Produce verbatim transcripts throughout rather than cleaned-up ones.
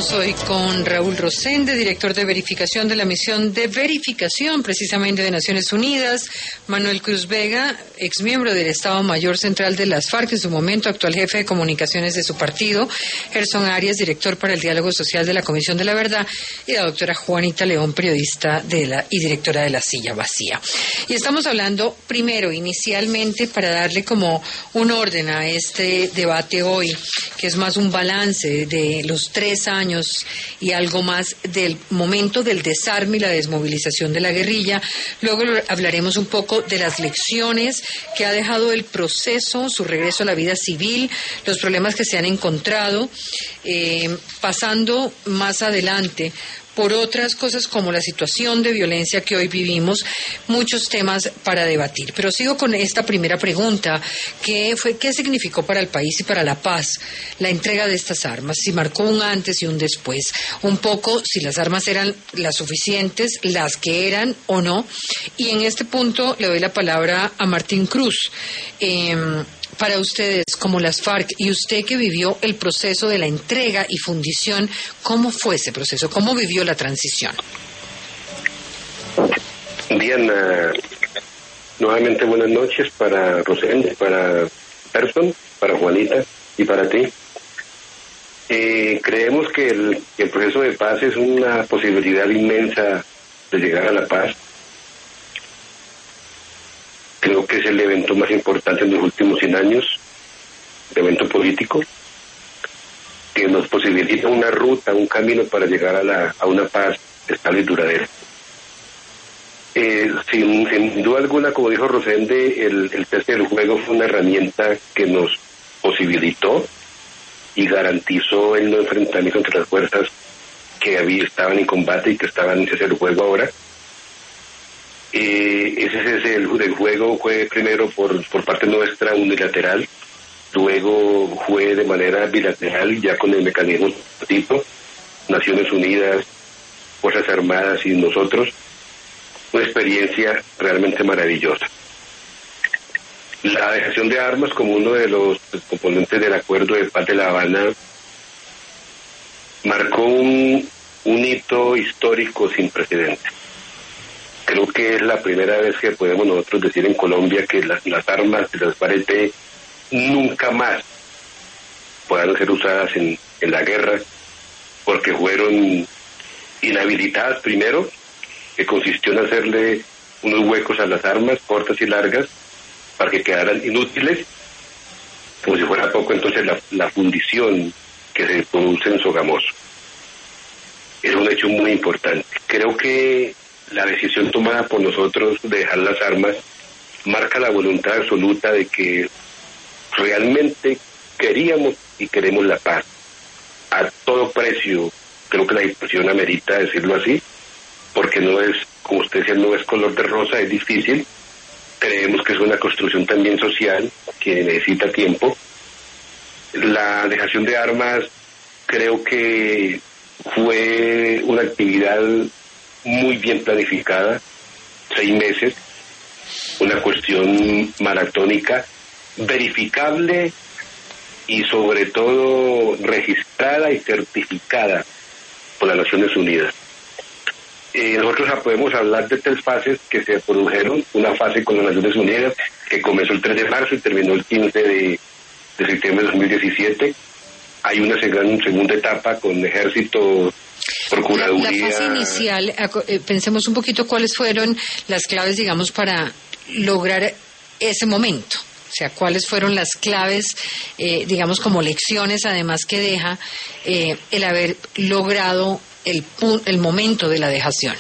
Estamos hoy con Raúl Rosende, director de verificación de la misión de verificación precisamente de Naciones Unidas, Manuel Cruz Vega, exmiembro del Estado Mayor Central de las FARC, en su momento actual jefe de comunicaciones de su partido, Gerson Arias, director para el diálogo social de la Comisión de la Verdad, y la doctora Juanita León, periodista de la y directora de La Silla Vacía. Y estamos hablando primero, inicialmente, para darle como un orden a este debate hoy, que es más un balance de los tres años y algo más del momento del desarme y la desmovilización de la guerrilla. Luego hablaremos un poco de las lecciones que ha dejado el proceso, su regreso a la vida civil, los problemas que se han encontrado, eh, pasando más adelante por otras cosas como la situación de violencia que hoy vivimos, muchos temas para debatir. Pero sigo con esta primera pregunta, ¿qué fue, qué significó para el país y para la paz la entrega de estas armas? Si marcó un antes y un después, un poco si las armas eran las suficientes, las que eran o no. Y en este punto le doy la palabra a Martín Cruz. Eh, Para ustedes, como las FARC, y usted que vivió el proceso de la entrega y fundición, ¿cómo fue ese proceso? ¿Cómo vivió la transición? Diana, nuevamente buenas noches para Rosende, para Gerson, para Juanita y para ti. Eh, creemos que el, que el proceso de paz es una posibilidad inmensa de llegar a la paz. Creo que es el evento más importante en los últimos cien años, el evento político, que nos posibilita una ruta, un camino para llegar a, la, a una paz estable y duradera. Eh, sin, sin duda alguna, como dijo Rosende, el, el cese del juego fue una herramienta que nos posibilitó y garantizó el no enfrentamiento entre las fuerzas que había, estaban en combate y que estaban en cese del juego ahora. Eh, ese es el, el juego fue primero por, por parte nuestra unilateral, luego fue de manera bilateral ya con el mecanismo tipo Naciones Unidas, Fuerzas Armadas y nosotros. Una experiencia realmente maravillosa. La dejación de armas como uno de los componentes del acuerdo de paz de La Habana marcó un, un hito histórico sin precedentes. Creo que es la primera vez que podemos nosotros decir en Colombia que las, las armas de las FARC nunca más podrán ser usadas en, en la guerra, porque fueron inhabilitadas primero, que consistió en hacerle unos huecos a las armas, cortas y largas, para que quedaran inútiles, como si fuera poco entonces la, la fundición que se produce en Sogamoso. Es un hecho muy importante. Creo que la decisión tomada por nosotros de dejar las armas marca la voluntad absoluta de que realmente queríamos y queremos la paz a todo precio. Creo que la situación amerita decirlo así, porque no es, como usted decía, no es color de rosa, es difícil. Creemos que es una construcción también social que necesita tiempo. La dejación de armas creo que fue una actividad muy bien planificada, seis meses, una cuestión maratónica, verificable y sobre todo registrada y certificada por las Naciones Unidas. Eh, nosotros podemos hablar de tres fases que se produjeron, una fase con las Naciones Unidas que comenzó el tres de marzo y terminó el quince de, de septiembre de dos mil diecisiete. Hay una segunda, segunda etapa con ejército, Procuraduría. La fase inicial, eh, pensemos un poquito cuáles fueron las claves, digamos, para lograr ese momento. O sea, cuáles fueron las claves, eh, digamos, como lecciones, además que deja eh, el haber logrado el, el momento de la dejación.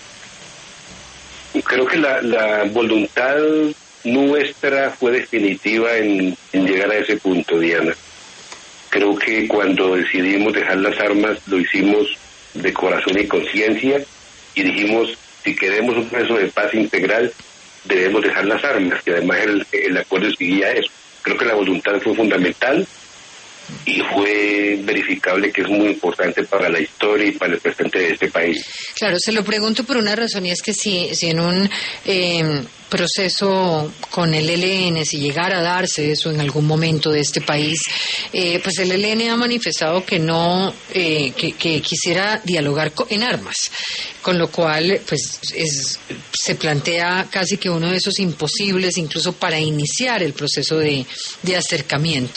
Creo que la, la voluntad nuestra fue definitiva en, en llegar a ese punto, Diana. Creo que cuando decidimos dejar las armas lo hicimos de corazón y conciencia y dijimos, si queremos un proceso de paz integral debemos dejar las armas, y además el, el acuerdo seguía eso. Creo que la voluntad fue fundamental y fue verificable, que es muy importante para la historia y para el presente de este país. Claro, se lo pregunto por una razón, y es que si, si en un eh, proceso con el E L N, si llegara a darse eso en algún momento de este país, eh, pues el E L N ha manifestado que no, eh, que, que quisiera dialogar en armas, con lo cual pues es, se plantea casi que uno de esos imposibles incluso para iniciar el proceso de, de acercamiento.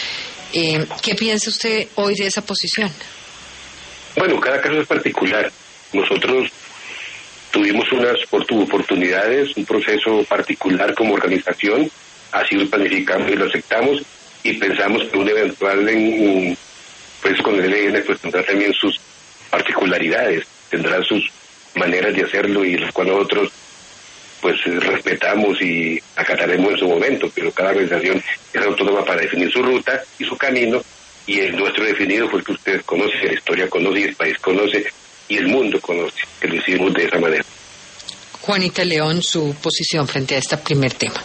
Eh, ¿Qué piensa usted hoy de esa posición? Bueno, cada caso es particular. Nosotros tuvimos unas oportunidades, un proceso particular como organización, así lo planificamos y lo aceptamos, y pensamos que un eventual en, pues con el E L N pues tendrá también sus particularidades, tendrá sus maneras de hacerlo y las cuales nosotros pues respetamos y acataremos en su momento, pero cada organización es autónoma para definir su ruta y su camino, y el nuestro definido fue el que ustedes conocen, la historia conoce y el país conoce y el mundo conoce, que lo hicimos de esa manera. Juanita León, su posición frente a este primer tema.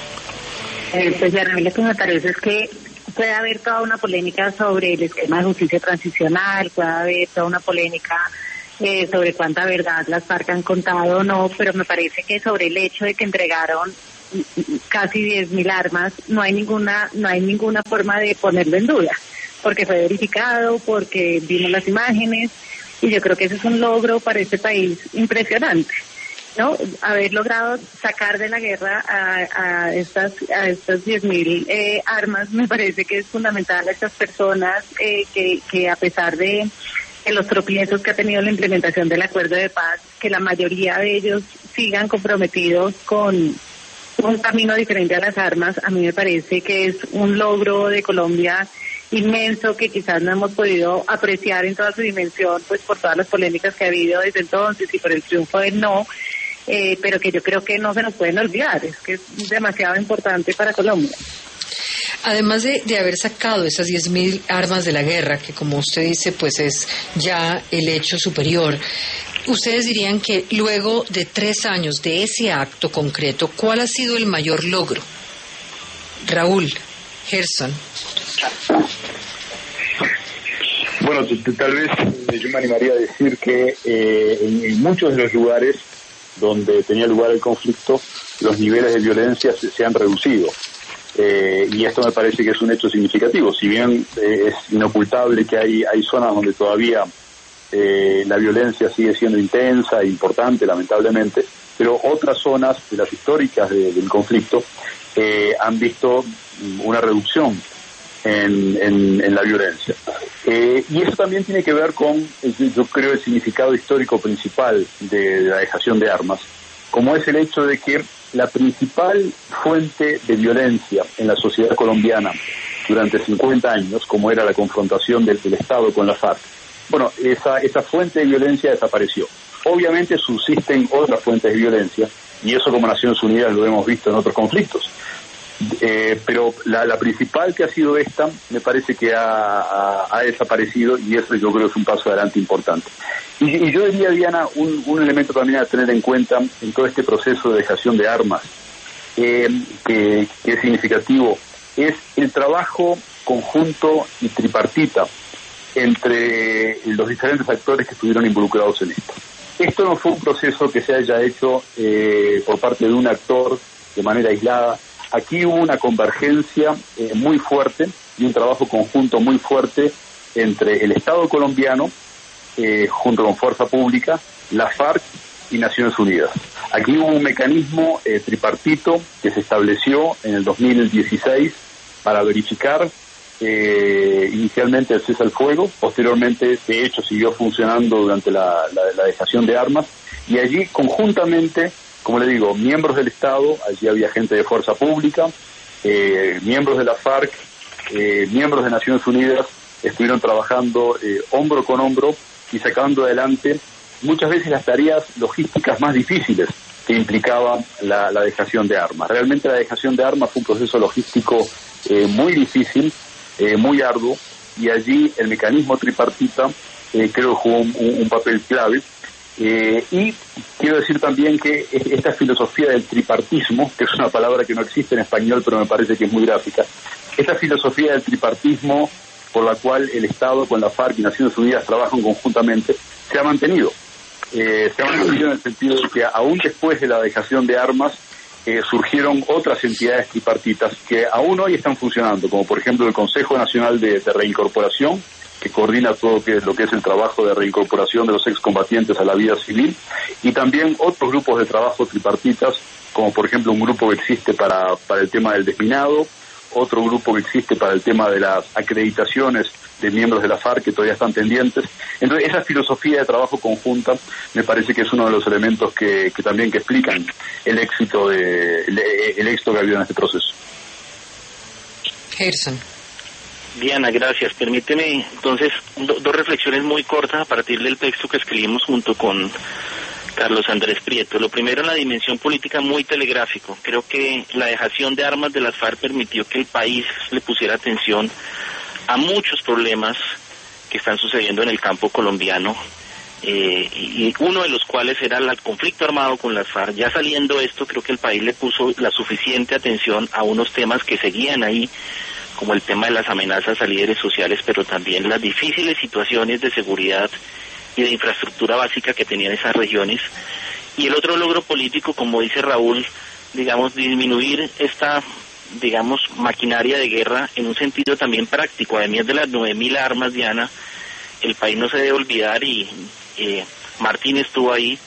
Eh, pues a mí lo que me parece es que puede haber toda una polémica sobre el esquema de justicia transicional, puede haber toda una polémica eh, sobre cuánta verdad las FARC han contado o no, pero me parece que sobre el hecho de que entregaron casi diez mil armas no hay ninguna no hay ninguna forma de ponerlo en duda, porque fue verificado, porque vimos las imágenes, y yo creo que ese es un logro para este país impresionante, ¿no? Haber logrado sacar de la guerra a, a estas a estas diez mil eh, armas me parece que es fundamental a estas personas eh, que, que a pesar de, de los tropiezos que ha tenido la implementación del acuerdo de paz, que la mayoría de ellos sigan comprometidos con un camino diferente a las armas. A mí me parece que es un logro de Colombia inmenso que quizás no hemos podido apreciar en toda su dimensión, pues por todas las polémicas que ha habido desde entonces y por el triunfo del no, eh, pero que yo creo que no se nos pueden olvidar, es que es demasiado importante para Colombia. Además de, de haber sacado esas diez mil armas de la guerra, que como usted dice, pues es ya el hecho superior, ¿ustedes dirían que luego de tres años de ese acto concreto, cuál ha sido el mayor logro? Raúl, Gerson. Bueno, tal vez yo me animaría a decir que eh, en, en muchos de los lugares donde tenía lugar el conflicto, los niveles de violencia se, se han reducido. Eh, y esto me parece que es un hecho significativo. Si bien eh, es inocultable que hay, hay zonas donde todavía eh, la violencia sigue siendo intensa e importante, lamentablemente, pero otras zonas de las históricas de, del conflicto eh, han visto una reducción en, en, en la violencia. Eh, y eso también tiene que ver con, yo creo, el significado histórico principal de, de la dejación de armas, como es el hecho de que la principal fuente de violencia en la sociedad colombiana durante cincuenta años, como era la confrontación del, del Estado con la FARC, bueno, esa, esa fuente de violencia desapareció. Obviamente subsisten otras fuentes de violencia, y eso como Naciones Unidas lo hemos visto en otros conflictos. Eh, pero la, la principal, que ha sido esta, me parece que ha, ha, ha desaparecido, y eso yo creo que es un paso adelante importante. Y, y yo diría, Diana, un, un elemento también a tener en cuenta en todo este proceso de dejación de armas, eh, que, que es significativo, es el trabajo conjunto y tripartita entre los diferentes actores que estuvieron involucrados en esto. Esto no fue un proceso que se haya hecho eh, por parte de un actor de manera aislada. Aquí hubo una convergencia eh, muy fuerte y un trabajo conjunto muy fuerte entre el Estado colombiano, eh, junto con Fuerza Pública, la FARC y Naciones Unidas. Aquí hubo un mecanismo eh, tripartito que se estableció en el dos mil dieciséis para verificar eh, inicialmente el cese al fuego, posteriormente de hecho siguió funcionando durante la, la, la dejación de armas, y allí conjuntamente, como le digo, miembros del Estado, allí había gente de Fuerza Pública, eh, miembros de la FARC, eh, miembros de Naciones Unidas, estuvieron trabajando eh, hombro con hombro y sacando adelante muchas veces las tareas logísticas más difíciles que implicaba la, la dejación de armas. Realmente la dejación de armas fue un proceso logístico eh, muy difícil, eh, muy arduo, y allí el mecanismo tripartita eh, creo que jugó un, un, un papel clave. Eh, y quiero decir también que esta filosofía del tripartismo, que es una palabra que no existe en español pero me parece que es muy gráfica, esta filosofía del tripartismo por la cual el Estado con la FARC y Naciones Unidas trabajan conjuntamente, se ha mantenido. Eh, se ha mantenido en el sentido de que aún después de la dejación de armas, eh, surgieron otras entidades tripartitas que aún hoy están funcionando, como por ejemplo el Consejo Nacional de, de Reincorporación, que coordina todo que, lo que es el trabajo de reincorporación de los excombatientes a la vida civil, y también otros grupos de trabajo tripartitas, como por ejemplo un grupo que existe para, para el tema del desminado, otro grupo que existe para el tema de las acreditaciones de miembros de la FARC que todavía están pendientes. Entonces esa filosofía de trabajo conjunta me parece que es uno de los elementos que, que también que explican el éxito de el, el éxito que ha habido en este proceso. Gerson. Diana, gracias. Permíteme entonces do, dos reflexiones muy cortas a partir del texto que escribimos junto con Carlos Andrés Prieto. Lo primero, en la dimensión política, muy telegráfico. Creo que la dejación de armas de las FARC permitió que el país le pusiera atención a muchos problemas que están sucediendo en el campo colombiano, eh, y uno de los cuales era el conflicto armado con las FARC. Ya saliendo esto, creo que el país le puso la suficiente atención a unos temas que seguían ahí, como el tema de las amenazas a líderes sociales, pero también las difíciles situaciones de seguridad y de infraestructura básica que tenían esas regiones. Y el otro logro político, como dice Raúl, digamos, disminuir esta, digamos, maquinaria de guerra en un sentido también práctico. Además de las nueve mil armas, Diana, el país no se debe olvidar, y eh, Martín estuvo ahí,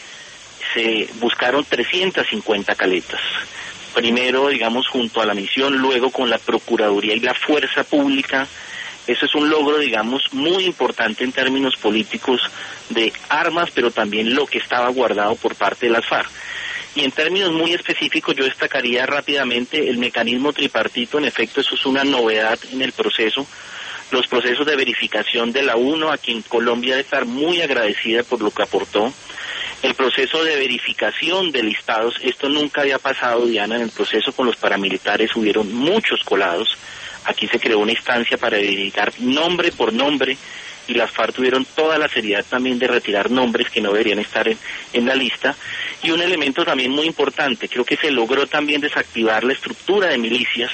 se buscaron trescientas cincuenta caletas. Primero, digamos, junto a la misión, luego con la Procuraduría y la Fuerza Pública. Eso es un logro, digamos, muy importante en términos políticos de armas, pero también lo que estaba guardado por parte de las FARC. Y en términos muy específicos, yo destacaría rápidamente el mecanismo tripartito. En efecto, eso es una novedad en el proceso. Los procesos de verificación de la UNO, a quien Colombia debe estar muy agradecida por lo que aportó. El proceso de verificación de listados, esto nunca había pasado, Diana, en el proceso con los paramilitares hubieron muchos colados. Aquí se creó una instancia para verificar nombre por nombre, y las FARC tuvieron toda la seriedad también de retirar nombres que no deberían estar en, en la lista. Y un elemento también muy importante, creo que se logró también desactivar la estructura de milicias.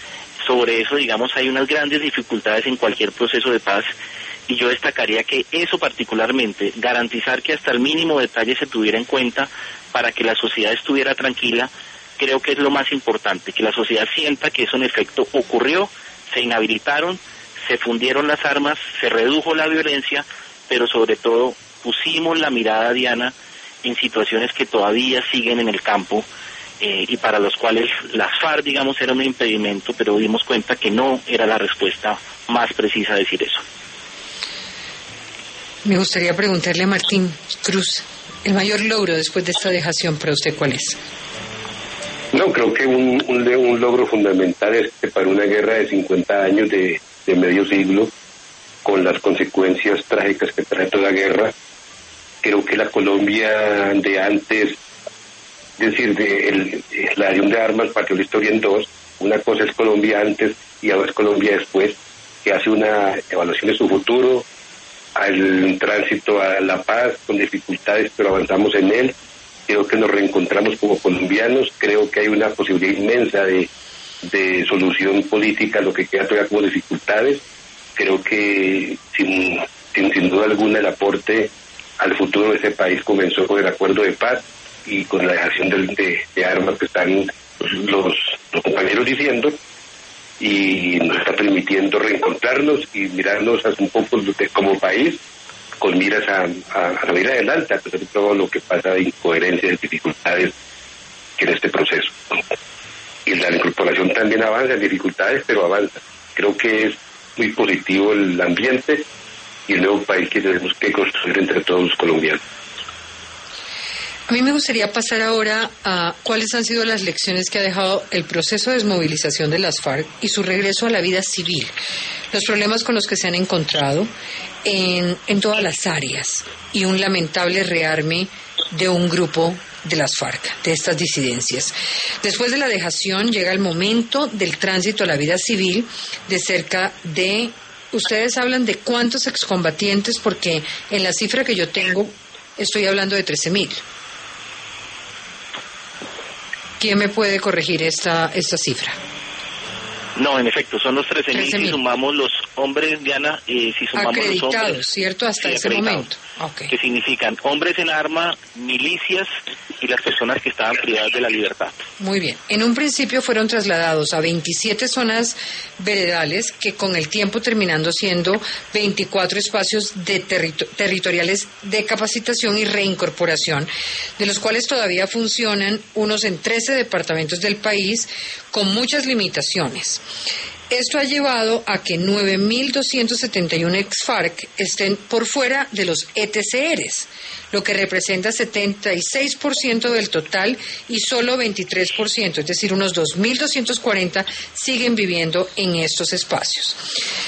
Sobre eso, digamos, hay unas grandes dificultades en cualquier proceso de paz, y yo destacaría que eso particularmente, garantizar que hasta el mínimo detalle se tuviera en cuenta para que la sociedad estuviera tranquila, creo que es lo más importante, que la sociedad sienta que eso en efecto ocurrió, se inhabilitaron, se fundieron las armas, se redujo la violencia, pero sobre todo pusimos la mirada, Diana, en situaciones que todavía siguen en el campo, eh, y para los cuales las FARC, digamos, era un impedimento, pero dimos cuenta que no era la respuesta más precisa decir eso. Me gustaría preguntarle a Martín Cruz, el mayor logro después de esta dejación para usted, ¿cuál es? No, creo que un, un, un logro fundamental es que para una guerra de cincuenta años, de, de medio siglo, con las consecuencias trágicas que trae toda guerra, creo que la Colombia de antes, es decir, de el, la adhesión de armas partió la historia en dos. Una cosa es Colombia antes y ahora es Colombia después, que hace una evaluación de su futuro, al tránsito a la paz, con dificultades, pero avanzamos en él. Creo que nos reencontramos como colombianos, creo que hay una posibilidad inmensa de, de solución política, lo que queda todavía como dificultades. Creo que sin, sin, sin duda alguna el aporte al futuro de ese país comenzó con el acuerdo de paz y con la dejación de, de, de armas que están los, los compañeros diciendo, y nos está permitiendo reencontrarnos y mirarnos un poco como país con miras a, a, a salir adelante, a pesar de todo lo que pasa de incoherencias, dificultades que en este proceso. Y la incorporación también avanza en dificultades, pero avanza. Creo que es muy positivo el ambiente y el nuevo país que tenemos que construir entre todos los colombianos. A mí me gustaría pasar ahora a cuáles han sido las lecciones que ha dejado el proceso de desmovilización de las FARC y su regreso a la vida civil, los problemas con los que se han encontrado en, en todas las áreas y un lamentable rearme de un grupo de las FARC, de estas disidencias. Después de la dejación llega el momento del tránsito a la vida civil de cerca de, ustedes hablan de cuántos excombatientes, porque en la cifra que yo tengo estoy hablando de trece mil. ¿Quién me puede corregir esta, esta cifra? No, en efecto, son los trece mil si sumamos los hombres, Diana, eh, si sumamos los hombres. ¿Cierto? Hasta sí, ese momento. Okay. Que significan hombres en arma, milicias y las personas que estaban privadas de la libertad. Muy bien. En un principio fueron trasladados a veintisiete zonas veredales que con el tiempo terminando siendo veinticuatro espacios de territo- territoriales de capacitación y reincorporación, de los cuales todavía funcionan unos en trece departamentos del país con muchas limitaciones. Esto ha llevado a que nueve mil doscientos setenta y uno ex-FARC estén por fuera de los E T C Rs, lo que representa setenta y seis por ciento del total y solo veintitrés por ciento, es decir, unos dos mil doscientos cuarenta siguen viviendo en estos espacios.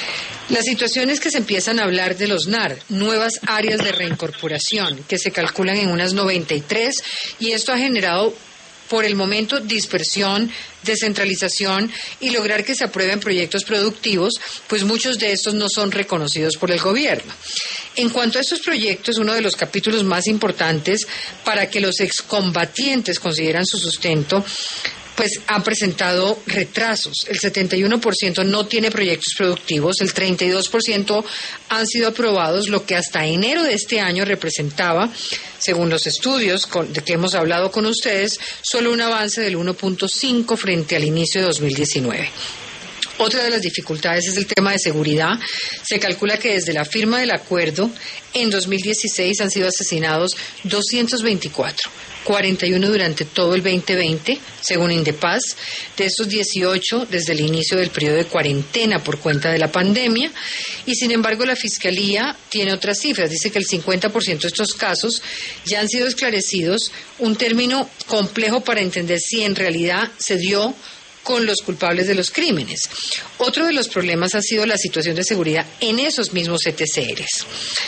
La situación es que se empiezan a hablar de los N A R, nuevas áreas de reincorporación, que se calculan en unas noventa y tres, y esto ha generado por el momento dispersión, descentralización y lograr que se aprueben proyectos productivos, pues muchos de estos no son reconocidos por el gobierno. En cuanto a estos proyectos, uno de los capítulos más importantes para que los excombatientes consideran su sustento, pues han presentado retrasos. El setenta y uno por ciento no tiene proyectos productivos, el treinta y dos por ciento han sido aprobados, lo que hasta enero de este año representaba, según los estudios con, de que hemos hablado con ustedes, solo un avance del uno punto cinco frente al inicio de dos mil diecinueve. Otra de las dificultades es el tema de seguridad. Se calcula que desde la firma del acuerdo en dos mil dieciséis han sido asesinados doscientos veinticuatro, cuarenta y uno durante todo el veinte veinte, según Indepaz. De estos dieciocho desde el inicio del periodo de cuarentena por cuenta de la pandemia. Y sin embargo la Fiscalía tiene otras cifras. Dice que el cincuenta por ciento de estos casos ya han sido esclarecidos, un término complejo para entender si en realidad se dio con los culpables de los crímenes. Otro de los problemas ha sido la situación de seguridad en esos mismos E T C Rs.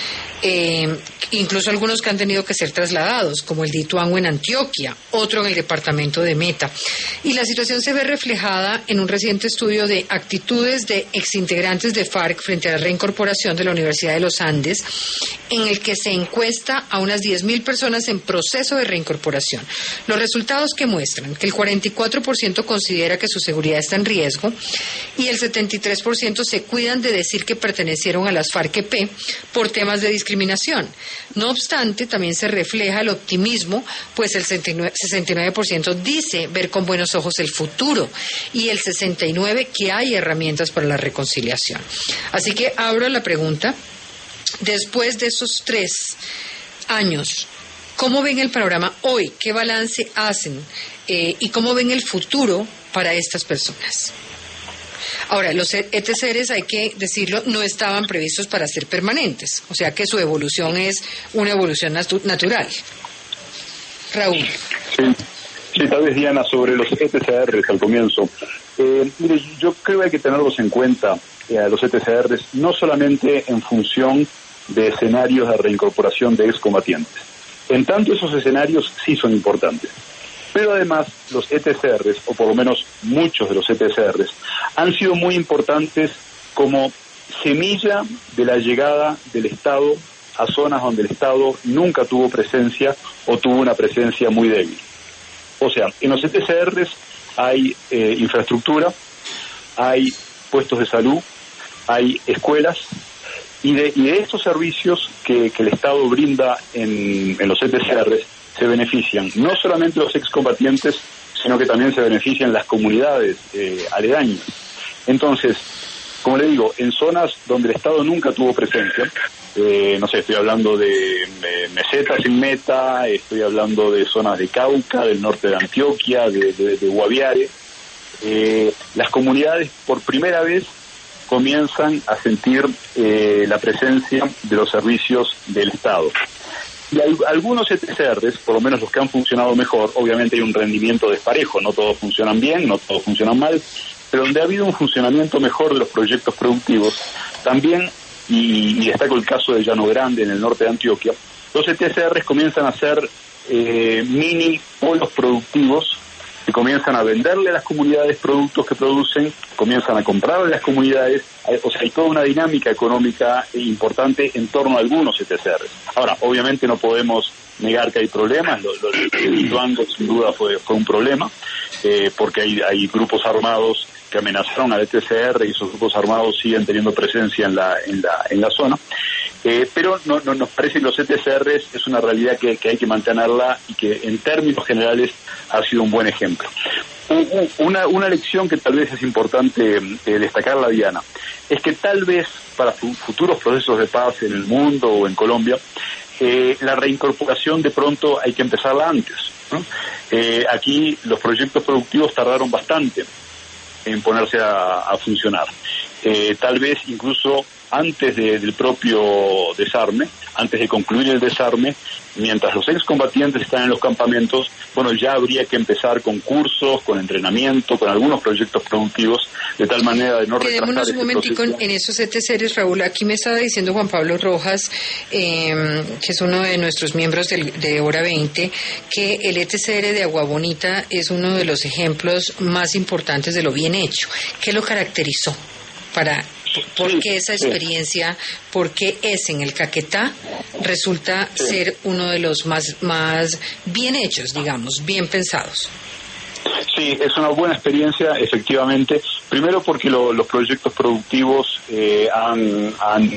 Eh, incluso algunos que han tenido que ser trasladados, como el de Ituango en Antioquia, otro en el departamento de Meta. Y la situación se ve reflejada en un reciente estudio de actitudes de exintegrantes de FARC frente a la reincorporación de la Universidad de los Andes, en el que se encuesta a unas diez mil personas en proceso de reincorporación. Los resultados que muestran que el cuarenta y cuatro por ciento considera que su seguridad está en riesgo y el setenta y tres por ciento se cuidan de decir que pertenecieron a las FARC-E P por temas de discriminación. discriminación. No obstante, también se refleja el optimismo, pues el sesenta y nueve por ciento dice ver con buenos ojos el futuro y el sesenta y nueve por ciento que hay herramientas para la reconciliación. Así que abro la pregunta, después de esos tres años, ¿cómo ven el panorama hoy? ¿Qué balance hacen? Eh, ¿Y cómo ven el futuro para estas personas? Ahora, los E T C Rs, hay que decirlo, no estaban previstos para ser permanentes, o sea que su evolución es una evolución natu- natural. Raúl. Sí, sí, tal vez, Diana, sobre los E T C Rs al comienzo. Eh, mire, yo creo que hay que tenerlos en cuenta, eh, los E T C Rs, no solamente en función de escenarios de reincorporación de excombatientes. En tanto, esos escenarios sí son importantes. Pero además los E T C Rs, o por lo menos muchos de los E T C Rs, han sido muy importantes como semilla de la llegada del Estado a zonas donde el Estado nunca tuvo presencia o tuvo una presencia muy débil. O sea, en los E T C Rs hay eh, infraestructura, hay puestos de salud, hay escuelas, y de, y de estos servicios que, que el Estado brinda en, en los E T C Rs, se benefician no solamente los excombatientes, sino que también se benefician las comunidades eh, aledañas. Entonces, como le digo, en zonas donde el Estado nunca tuvo presencia, eh, no sé, estoy hablando de eh, mesetas en Meta, estoy hablando de zonas de Cauca, del norte de Antioquia, de, de, de Guaviare, eh, las comunidades por primera vez comienzan a sentir eh, la presencia de los servicios del Estado. Y hay algunos E T C Rs, por lo menos los que han funcionado mejor, obviamente hay un rendimiento desparejo, no todos funcionan bien, no todos funcionan mal, pero donde ha habido un funcionamiento mejor de los proyectos productivos, también, y, y destaco el caso de Llano Grande en el norte de Antioquia, los E T C Rs comienzan a ser eh, mini polos productivos que comienzan a venderle a las comunidades productos que producen, comienzan a comprarle a las comunidades, o sea, hay toda una dinámica económica importante en torno a algunos E T C Rs. Ahora, obviamente no podemos negar que hay problemas, lo, lo, el Ituango sin duda fue, fue un problema, eh, porque hay, hay grupos armados que amenazaron al E T C R y sus grupos armados siguen teniendo presencia en la en la en la zona. Eh, pero no, no nos parece que los E T C R es una realidad que, que hay que mantenerla y que en términos generales ha sido un buen ejemplo. Una, una lección que tal vez es importante eh, destacarla, Diana, es que tal vez para fu- futuros procesos de paz en el mundo o en Colombia, eh, la reincorporación de pronto hay que empezarla antes, ¿no? Eh, aquí los proyectos productivos tardaron bastante en ponerse a, a funcionar. Eh, tal vez incluso antes de, del propio desarme, antes de concluir el desarme, mientras los excombatientes están en los campamentos, bueno, ya habría que empezar con cursos, con entrenamiento, con algunos proyectos productivos, de tal manera de no retrasar. Quedémonos un momentico en, proceso. en esos E T C Rs, Raúl. Aquí me estaba diciendo Juan Pablo Rojas, eh, que es uno de nuestros miembros del, de Hora veinte, que el E T C R de Agua Bonita es uno de los ejemplos más importantes de lo bien hecho. ¿Qué lo caracterizó? Para ¿Por qué esa experiencia, por qué es en el Caquetá, resulta sí. ser uno de los más, más bien hechos, digamos, bien pensados? Sí, es una buena experiencia, efectivamente. Primero porque lo, los proyectos productivos eh, han, han,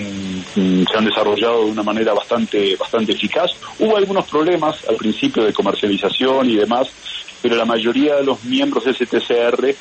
se han desarrollado de una manera bastante, bastante eficaz. Hubo algunos problemas al principio de comercialización y demás, pero la mayoría de los miembros de ese T C R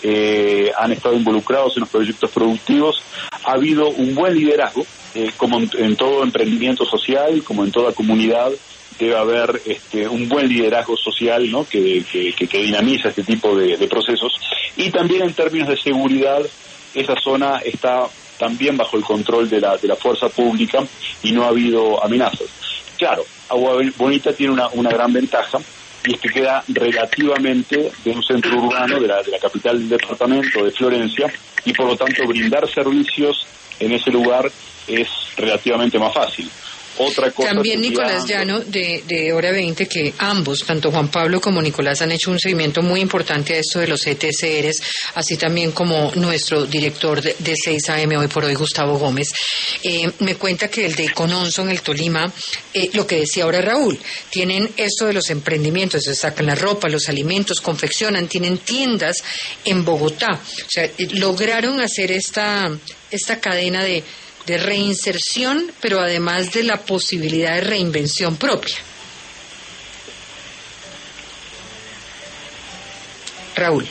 Eh, han estado involucrados en los proyectos productivos. Ha habido un buen liderazgo, eh, como en, en todo emprendimiento social, como en toda comunidad, debe haber este, un buen liderazgo social, ¿no? que, que, que, que dinamiza este tipo de, de procesos. Y también en términos de seguridad, esa zona está también bajo el control de la, de la fuerza pública y no ha habido amenazas. Claro, Agua Bonita tiene una, una gran ventaja, y es que queda relativamente de un centro urbano de la, de la capital del departamento de Florencia, y por lo tanto brindar servicios en ese lugar es relativamente más fácil. Otra cosa También sería... Nicolás Llano de, de Hora veinte, que ambos, tanto Juan Pablo como Nicolás, han hecho un seguimiento muy importante a esto de los E T C Rs, así también como nuestro director de, de seis A M hoy por hoy, Gustavo Gómez. Eh, me cuenta que el de Cononso en el Tolima, eh, lo que decía ahora Raúl, tienen esto de los emprendimientos, se sacan la ropa, los alimentos, confeccionan, tienen tiendas en Bogotá. O sea, eh, lograron hacer esta, esta cadena de de reinserción, pero además de la posibilidad de reinvención propia. Raúl.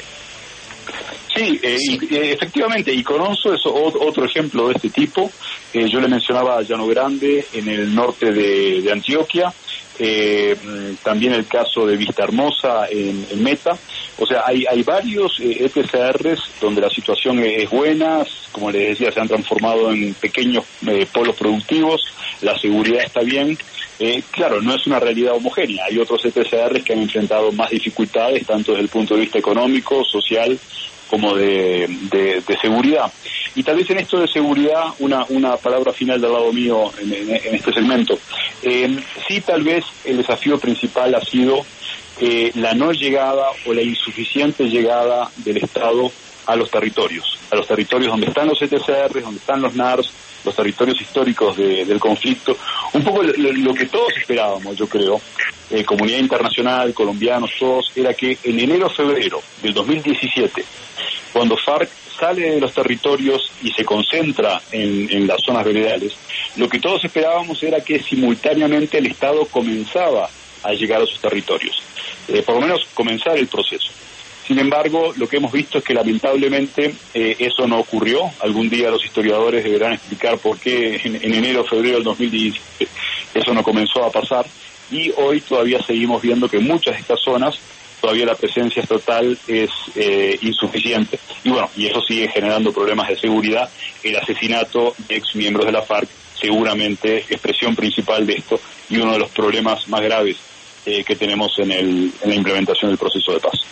Sí, eh, sí. Y, eh, efectivamente, y Cononso es o, otro ejemplo de este tipo. Eh, yo le mencionaba a Llano Grande en el norte de, de Antioquia, eh, también el caso de Vista Hermosa en, en Meta. O sea, hay, hay varios eh, E T C Rs donde la situación es buena, como les decía, se han transformado en pequeños eh, polos productivos, la seguridad está bien. Eh, claro, no es una realidad homogénea, hay otros E T C Rs que han enfrentado más dificultades, tanto desde el punto de vista económico, social, como de, de, de seguridad. Y tal vez en esto de seguridad, una, una palabra final del lado mío en, en, en este segmento. Eh, sí, tal vez el desafío principal ha sido eh, la no llegada o la insuficiente llegada del Estado a los territorios, a los territorios donde están los E T C Rs, donde están los N A Rs, los territorios históricos de, del conflicto. Un poco lo, lo que todos esperábamos, yo creo, eh, comunidad internacional, colombianos, todos, era que en enero-febrero del dos mil diecisiete, cuando FARC sale de los territorios y se concentra en, en las zonas veredales, lo que todos esperábamos era que simultáneamente el Estado comenzaba a llegar a sus territorios, eh, por lo menos comenzar el proceso. Sin embargo, lo que hemos visto es que lamentablemente eh, eso no ocurrió. Algún día los historiadores deberán explicar por qué en, en enero o febrero del dos mil diecisiete eso no comenzó a pasar, y hoy todavía seguimos viendo que en muchas de estas zonas todavía la presencia estatal es eh, insuficiente, y bueno, y eso sigue generando problemas de seguridad. El asesinato de ex miembros de la FARC seguramente expresión principal de esto y uno de los problemas más graves eh, que tenemos en, el, en la implementación del proceso de paz.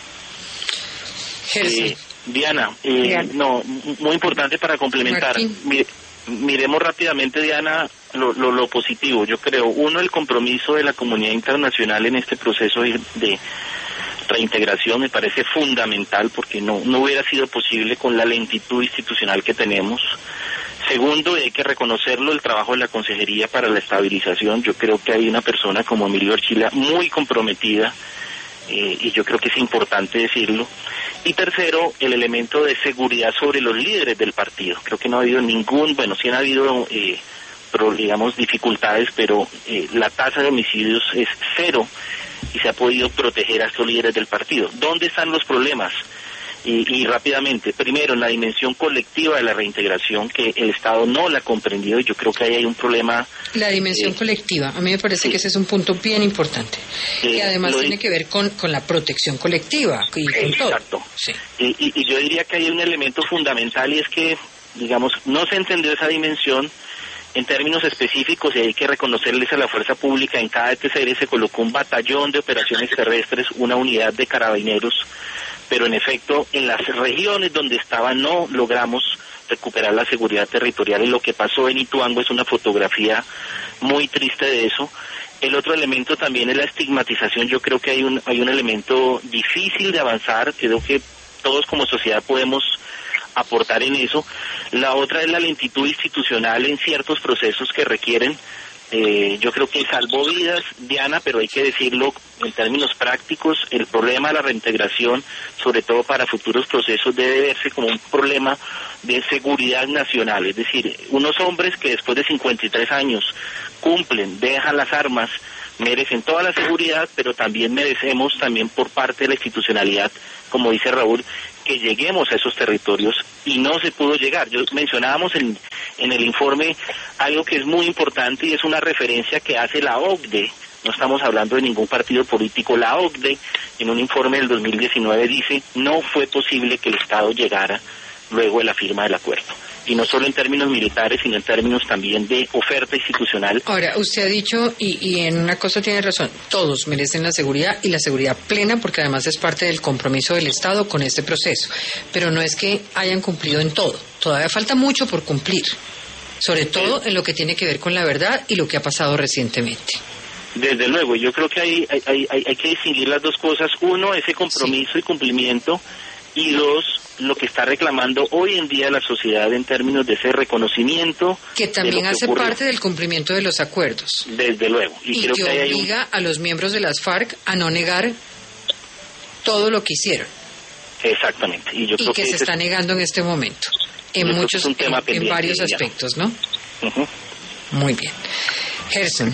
Eh, Diana, eh, no, muy importante para complementar. Mire, miremos rápidamente, Diana, lo, lo, lo positivo. Yo creo, uno, el compromiso de la comunidad internacional en este proceso de, de reintegración me parece fundamental, porque no, no hubiera sido posible con la lentitud institucional que tenemos. Segundo, hay que reconocerlo, el trabajo de la Consejería para la Estabilización. Yo creo que hay una persona como Emilio Archila muy comprometida eh, y yo creo que es importante decirlo. Y tercero, el elemento de seguridad sobre los líderes del partido. Creo que no ha habido ningún, bueno, sí han habido, eh, pero, digamos, dificultades, pero eh, la tasa de homicidios es cero y se ha podido proteger a estos líderes del partido. ¿Dónde están los problemas? Y, y rápidamente, primero, en la dimensión colectiva de la reintegración, que el Estado no la ha comprendido, y yo creo que ahí hay un problema. La dimensión eh, colectiva, a mí me parece sí. que ese es un punto bien importante, eh, que además tiene di- que ver con, con la protección colectiva y con Exacto. todo. Sí. Y, y, y yo diría que hay un elemento fundamental, y es que, digamos, no se entendió esa dimensión en términos específicos, y hay que reconocerles a la fuerza pública. En cada E T C R se colocó un batallón de operaciones terrestres, una unidad de carabineros, pero en efecto en las regiones donde estaba no logramos recuperar la seguridad territorial, y lo que pasó en Ituango es una fotografía muy triste de eso. El otro elemento también es la estigmatización. Yo creo que hay un hay un elemento difícil de avanzar, creo que todos como sociedad podemos aportar en eso. La otra es la lentitud institucional en ciertos procesos que requieren. Eh, yo creo que salvó vidas, Diana, pero hay que decirlo en términos prácticos, el problema de la reintegración, sobre todo para futuros procesos, debe verse como un problema de seguridad nacional. Es decir, unos hombres que después de cincuenta y tres años cumplen, dejan las armas, merecen toda la seguridad, pero también merecemos, también por parte de la institucionalidad, como dice Raúl, que lleguemos a esos territorios, y no se pudo llegar. Yo mencionábamos en, en el informe algo que es muy importante, y es una referencia que hace la O C D E. No estamos hablando de ningún partido político. La O C D E, en un informe del dos mil diecinueve, dice: no fue posible que el Estado llegara luego de la firma del acuerdo. Y no solo en términos militares, sino en términos también de oferta institucional. Ahora, usted ha dicho, y, y en una cosa tiene razón, todos merecen la seguridad, y la seguridad plena, porque además es parte del compromiso del Estado con este proceso. Pero no es que hayan cumplido en todo. Todavía falta mucho por cumplir, sobre todo en lo que tiene que ver con la verdad y lo que ha pasado recientemente. Desde luego, yo creo que hay, hay, hay, hay que distinguir las dos cosas. Uno, ese compromiso sí. y cumplimiento, y dos, lo que está reclamando hoy en día la sociedad en términos de ese reconocimiento. Que también que hace ocurre. parte del cumplimiento de los acuerdos. Desde luego. Y, y creo que, que hay obliga un... a los miembros de las FARC a no negar todo lo que hicieron. Exactamente. Y, yo y creo que, que se está es... negando en este momento. En muchos, en, pendiente, en varios aspectos, ¿no? Uh-huh. Muy bien. Gerson.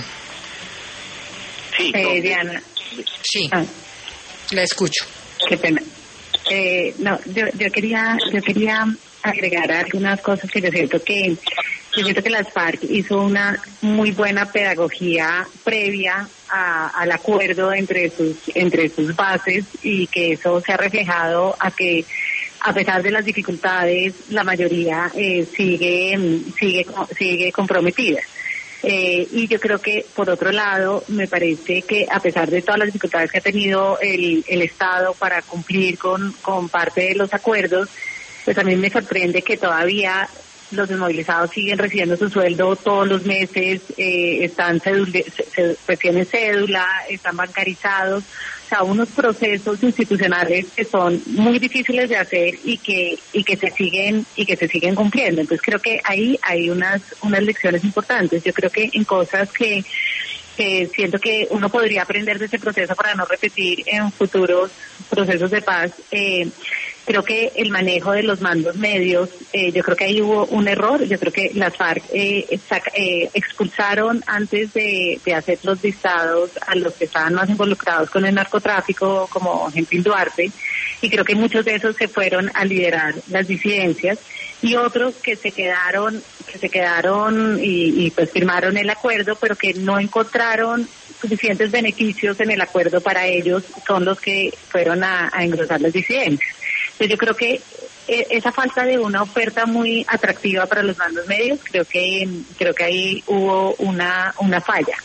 Sí. Eh, no, Diana. Sí. Ah. La escucho. Qué pena. Eh, no, yo, yo quería, yo quería agregar algunas cosas que yo siento que, yo siento que las FARC hizo una muy buena pedagogía previa a, al acuerdo entre sus, entre sus bases, y que eso se ha reflejado a que, a pesar de las dificultades, la mayoría eh, sigue, sigue, sigue comprometida. Eh, y yo creo que, por otro lado, me parece que a pesar de todas las dificultades que ha tenido el, el Estado para cumplir con, con parte de los acuerdos, pues a mí me sorprende que todavía los desmovilizados siguen recibiendo su sueldo todos los meses, eh, están cédula, pues tienen cédula, están bancarizados. O sea, unos procesos institucionales que son muy difíciles de hacer y que y que se siguen y que se siguen cumpliendo. Entonces creo que ahí hay unas unas lecciones importantes. Yo creo que en cosas que, que siento que uno podría aprender de ese proceso para no repetir en futuros procesos de paz. Eh, creo que el manejo de los mandos medios, eh, yo creo que ahí hubo un error. Yo creo que las FARC eh, saca, eh, expulsaron antes de, de hacer los listados a los que estaban más involucrados con el narcotráfico, como Gentil Duarte, y creo que muchos de esos se fueron a liderar las disidencias, y otros que se quedaron, que se quedaron y, y pues firmaron el acuerdo, pero que no encontraron suficientes beneficios en el acuerdo para ellos, son los que fueron a, a engrosar las disidencias. Entonces yo creo que esa falta de una oferta muy atractiva para los mandos medios, creo que creo que ahí hubo una una falla.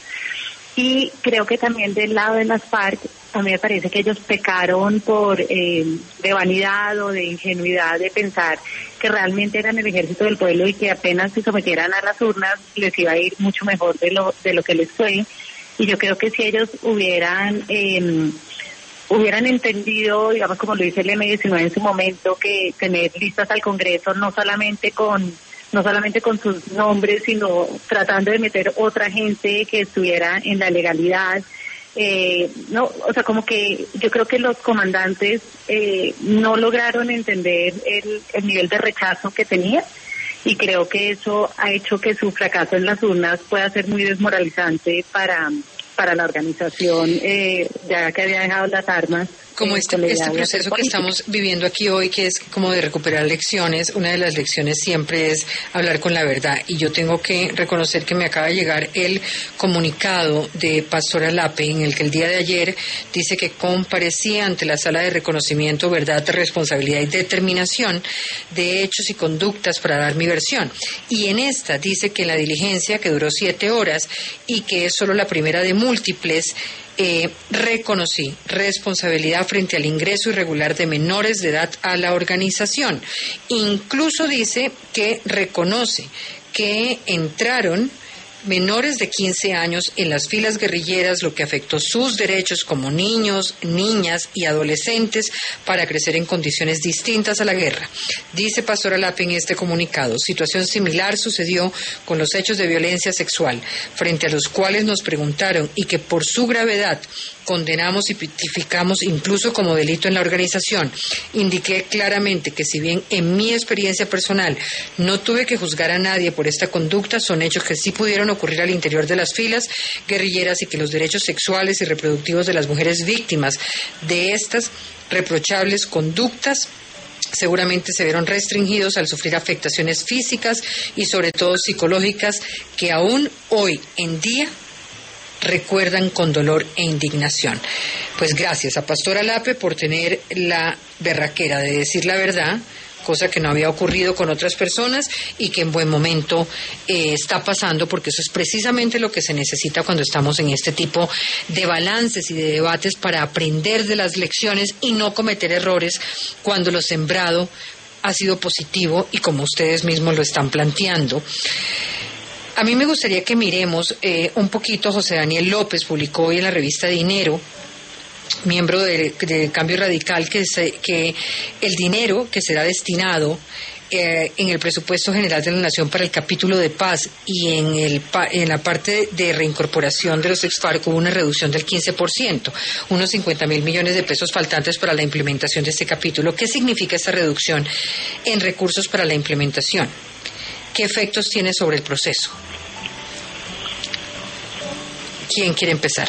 Y creo que también del lado de las FARC, a mí me parece que ellos pecaron por eh, de vanidad o de ingenuidad de pensar que realmente eran el ejército del pueblo, y que apenas se sometieran a las urnas les iba a ir mucho mejor de lo de lo que les fue. Y yo creo que si ellos hubieran eh, hubieran entendido, digamos, como lo dice el eme diecinueve en su momento, que tener listas al Congreso no solamente con no solamente con sus nombres, sino tratando de meter otra gente que estuviera en la legalidad, Eh, no, o sea, como que yo creo que los comandantes eh, no lograron entender el, el nivel de rechazo que tenía, y creo que eso ha hecho que su fracaso en las urnas pueda ser muy desmoralizante para, para la organización, eh, ya que había dejado las armas. Como este, este proceso que estamos viviendo aquí hoy, que es como de recuperar lecciones, una de las lecciones siempre es hablar con la verdad. Y yo tengo que reconocer que me acaba de llegar el comunicado de Pastora Lape, en el que el día de ayer dice que comparecía ante la Sala de Reconocimiento, Verdad, Responsabilidad y Determinación de Hechos y Conductas para dar mi versión. Y en esta dice que la diligencia, que duró siete horas y que es solo la primera de múltiples, Eh, reconocí responsabilidad frente al ingreso irregular de menores de edad a la organización. Incluso dice que reconoce que entraron menores de quince años en las filas guerrilleras, lo que afectó sus derechos como niños, niñas y adolescentes para crecer en condiciones distintas a la guerra. Dice Pastora Lape en este comunicado: situación similar sucedió con los hechos de violencia sexual, frente a los cuales nos preguntaron y que por su gravedad condenamos y tipificamos incluso como delito en la organización. Indiqué claramente que si bien en mi experiencia personal no tuve que juzgar a nadie por esta conducta, son hechos que sí pudieron ocurrir al interior de las filas guerrilleras y que los derechos sexuales y reproductivos de las mujeres víctimas de estas reprochables conductas seguramente se vieron restringidos al sufrir afectaciones físicas y sobre todo psicológicas que aún hoy en día recuerdan con dolor e indignación. Pues gracias a Pastora Lape por tener la berraquera de decir la verdad, cosa que no había ocurrido con otras personas y que en buen momento eh, está pasando, porque eso es precisamente lo que se necesita cuando estamos en este tipo de balances y de debates, para aprender de las lecciones y no cometer errores cuando lo sembrado ha sido positivo y como ustedes mismos lo están planteando. A mí me gustaría que miremos eh, un poquito. José Daniel López publicó hoy en la revista Dinero, miembro de, de Cambio Radical, que, se, que el dinero que será destinado eh, en el presupuesto general de la Nación para el capítulo de paz y en, el, en la parte de reincorporación de los ex-FARC hubo una reducción del quince por ciento, unos cincuenta mil millones de pesos faltantes para la implementación de este capítulo. ¿Qué significa esta reducción en recursos para la implementación? ¿Qué efectos tiene sobre el proceso? ¿Quién quiere empezar?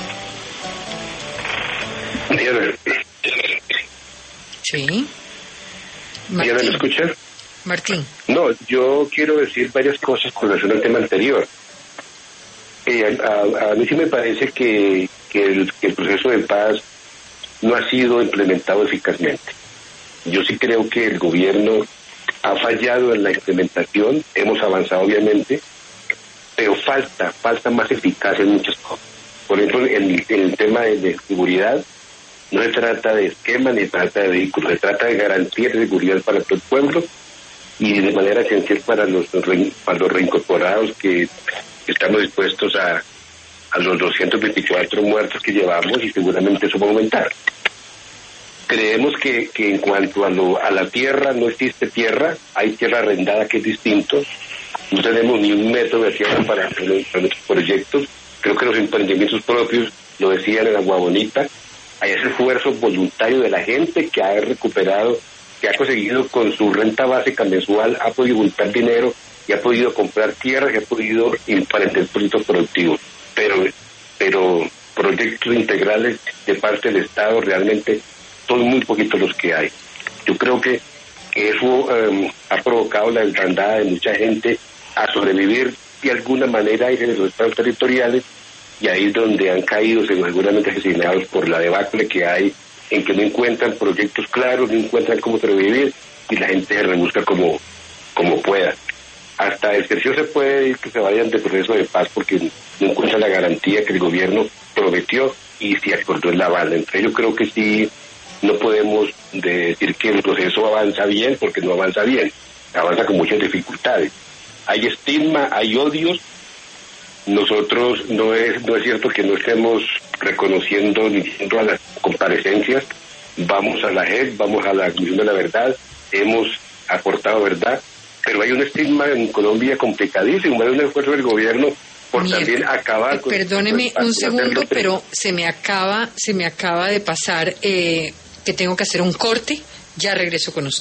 Sí. ¿Ya me escuchan? Martín. No, yo quiero decir varias cosas con relación al tema anterior. Eh, a, a mí sí me parece que, que, el, que el proceso de paz no ha sido implementado eficazmente. Yo sí creo que el gobierno ha fallado en la implementación. Hemos avanzado obviamente, pero falta, falta más eficacia en muchas cosas. Por ejemplo, en, en el tema de, de seguridad, no se trata de esquema ni se trata de vehículos, se trata de garantía de seguridad para todo el pueblo y de manera esencial para los, para los reincorporados que estamos dispuestos a, a los doscientos veinticuatro muertos que llevamos, y seguramente eso va a aumentar. Creemos que, que en cuanto a, lo, a la tierra, no existe tierra, hay tierra arrendada, que es distinto. No tenemos ni un metro de tierra para, para nuestros proyectos. Creo que los emprendimientos propios, lo decían en Agua Bonita, hay ese esfuerzo voluntario de la gente que ha recuperado, que ha conseguido con su renta básica mensual, ha podido juntar dinero y ha podido comprar tierra, y ha podido emprender proyectos productivos. Pero, pero proyectos integrales de parte del Estado realmente son muy poquitos los que hay. Yo creo que, que eso um, ha provocado la desbandada de mucha gente a sobrevivir de alguna manera en los estados territoriales, y ahí es donde han caído seguramente asesinados por la debacle que hay, en que no encuentran proyectos claros, no encuentran cómo sobrevivir, y la gente se rebusca como, como pueda. Hasta el tercio se puede ir que se vayan de proceso de paz porque no encuentran la garantía que el gobierno prometió y se acordó en La Habana. Entonces yo creo que sí, no podemos decir que el proceso avanza bien, porque no avanza bien, avanza con muchas dificultades. Hay estigma, hay odios. Nosotros no es no es cierto que no estemos reconociendo ni diciendo a las comparecencias. Vamos a la J E D, vamos a la Comisión de la Verdad, hemos aportado verdad, pero hay un estigma en Colombia complicadísimo. Hay un esfuerzo del gobierno por Mierda. también acabar con... Perdóneme con- un segundo, hacerlo- pero se me acaba, se me acaba de pasar eh, que tengo que hacer un corte. Ya regreso con usted.